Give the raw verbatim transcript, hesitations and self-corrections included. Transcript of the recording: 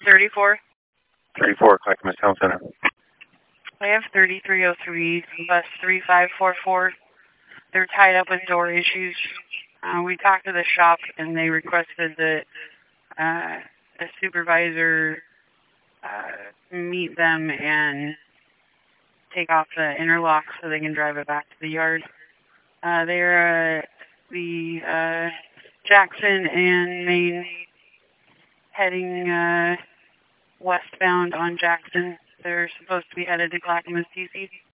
thirty-four. thirty-four, Clackamas Town Center. I have thirty-three oh three, bus three five four four. They're tied up with door issues. Uh, we talked to the shop, and they requested that uh, a supervisor uh, meet them and take off the interlock so they can drive it back to the yard. Uh, they're uh, the uh, Jackson and Main heading uh, westbound on Jackson. They're supposed to be headed to Clackamas, D C